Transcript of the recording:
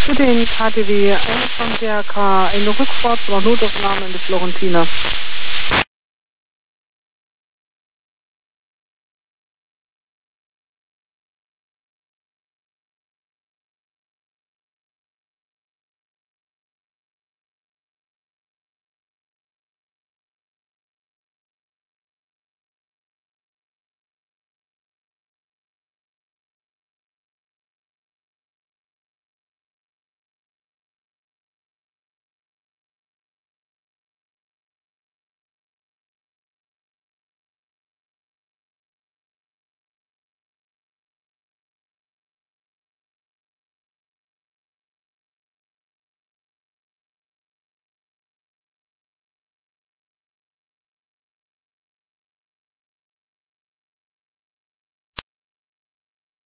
Für den KTW 1 von DRK eine Rückfahrt oder Notaufnahme in die Florentina.